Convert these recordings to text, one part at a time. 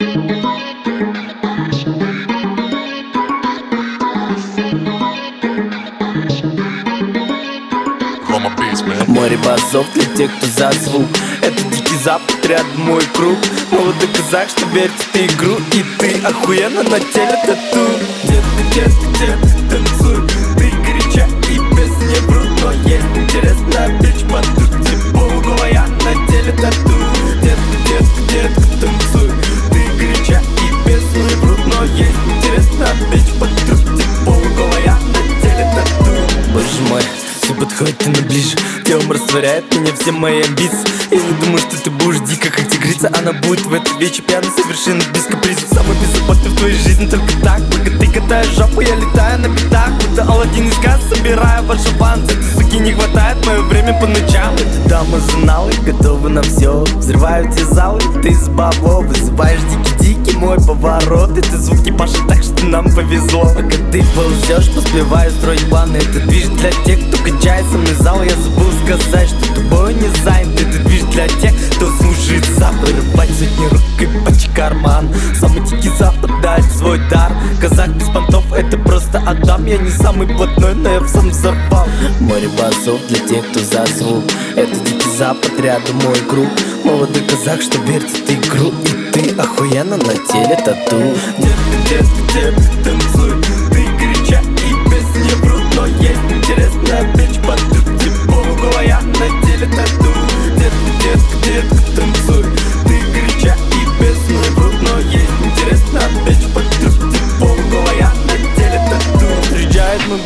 Море басов для тех, кто за звук. Это дикий запад, рядом мой круг. Молодой казах, что верит в эту игру. И ты охуенно на теле тату. Детка, детка, детка, танцуй. Ты горяча и без не врут. Но есть интересная бич, подруг типа я на теле тату. Детка, детка, детка, танцуй. Ты горяча и без не врут. Но есть интересная бич, подруг типа я на теле тату. Боже мой, все подходит и ближе. Телом растворяет меня все мои амбиции. Я не думаю, что ты будешь дико как тигрица. Она будет в этот вечер пьяна, совершенно без капризов. Самый беззаботный в твоей жизни только так. Пока ты катаешь жопу, я летаю на пятах. Будто Аладдин из касс, собираю ваши банцы. Этой суки не хватает, мое время по ночам. Эта дама знала и готова на все. Взрываю те залы, ты с бабло. Вызываешь дикий-дикий мой поворот. Это звук ебашит так, что нам повезло. Пока ты ползешь, поспеваю строить планы. Это движ для тех, кто качается на зал. Я забыл сказать, что тобой не занят. Это движ для тех, кто слушает запад. Вырывать сотни рук и пачек карман. Самый дикий запад дает свой дар. Казах без понтов, это просто Адам. Я не самый блатной, но я в сам взорвал. Море басов для тех, кто за звук. Это дикий запад, рядом мой круг. Молодой казах, что верит в эту игру. И ты охуенно на теле тату. Детка, детка, детка, танцуй. Ты горяча и без не врут. Но есть интересная бич, подруг типа я на теле тату. Детка, детка, детка, танцуй. Ты горяча и без не врут. Но есть интересная бич, подруг типа я на теле тату. Приезжает мой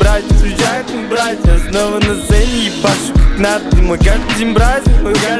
братья, снова на сцене ебашу как надо. Ты мой каждый день праздник,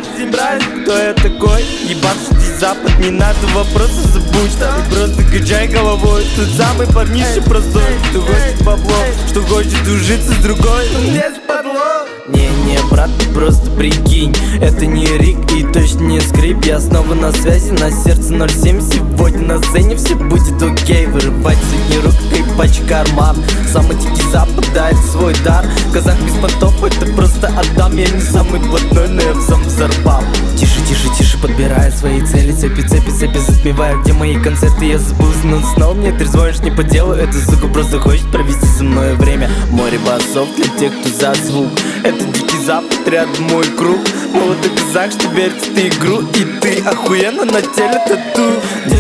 кто я такой? Ебашить запад, не надо вопросы забудь. Ты просто качай головой, тут самый парниша простой. Что хочет бабло, что хочет ужиться с другой. Ну мне спадло. Не, брат, ты просто прикинь. Это не Рик и точно не скрип. Я снова на связи, на сердце 07. Сегодня на сцене все будет окей. Вырывать сотни рук и пачек карман. Самый дикий запад дает свой дар. Казах без понтов, это просто Адам. Я не самый блатной, но я в сам взорвал. Тише, тише, тише, подбирая свои цели. Цепи, затмеваю, где мои концерты. Я забылся, но снова мне трезвонишь не по делу. Эта сука просто хочет провести со мной время. Море басов для тех, кто за звук. Это дикий запад, рядом мой круг. Молодой казах, что верит в эту игру. И ты охуенно на теле тату.